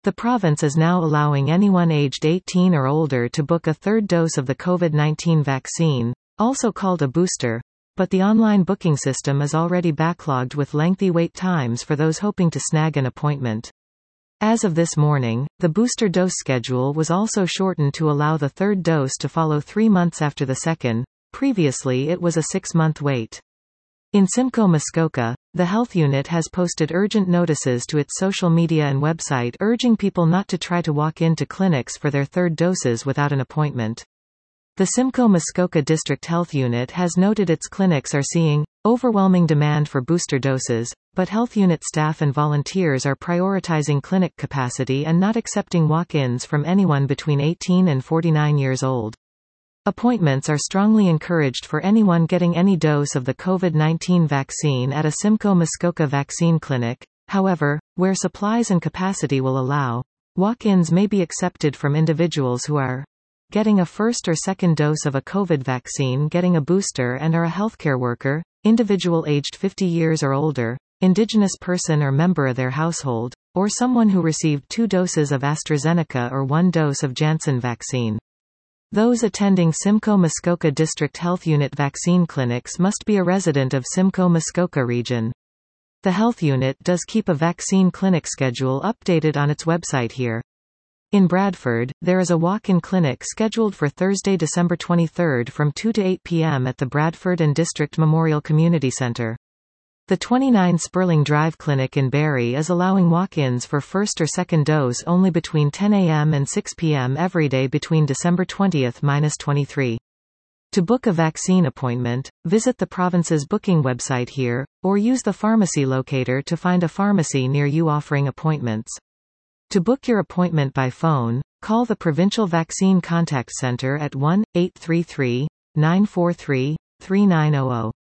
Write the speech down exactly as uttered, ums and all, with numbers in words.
The province is now allowing anyone aged eighteen or older to book a third dose of the COVID nineteen vaccine, also called a booster, but the online booking system is already backlogged with lengthy wait times for those hoping to snag an appointment. As of this morning, the booster dose schedule was also shortened to allow the third dose to follow three months after the second. Previously it was a six-month wait. In Simcoe Muskoka, the health unit has posted urgent notices to its social media and website urging people not to try to walk into clinics for their third doses without an appointment. The Simcoe Muskoka District Health Unit has noted its clinics are seeing overwhelming demand for booster doses, but health unit staff and volunteers are prioritizing clinic capacity and not accepting walk-ins from anyone between eighteen and forty-nine years old. Appointments are strongly encouraged for anyone getting any dose of the COVID nineteen vaccine at a Simcoe Muskoka vaccine clinic. However, where supplies and capacity will allow, walk-ins may be accepted from individuals who are getting a first or second dose of a COVID vaccine, getting a booster, and are a healthcare worker, individual aged fifty years or older, Indigenous person or member of their household, or someone who received two doses of AstraZeneca or one dose of Janssen vaccine. Those attending Simcoe Muskoka District Health Unit vaccine clinics must be a resident of Simcoe Muskoka region. The health unit does keep a vaccine clinic schedule updated on its website here. In Bradford, there is a walk-in clinic scheduled for Thursday, December twenty-third from two to eight p m at the Bradford and District Memorial Community Centre. The twenty-nine Sperling Drive Clinic in Barrie is allowing walk-ins for first or second dose only between ten a m and six p m every day between December twentieth to twenty-third. To book a vaccine appointment, visit the province's booking website here, or use the pharmacy locator to find a pharmacy near you offering appointments. To book your appointment by phone, call the Provincial Vaccine Contact Centre at one eight three three, nine four three, three nine zero zero.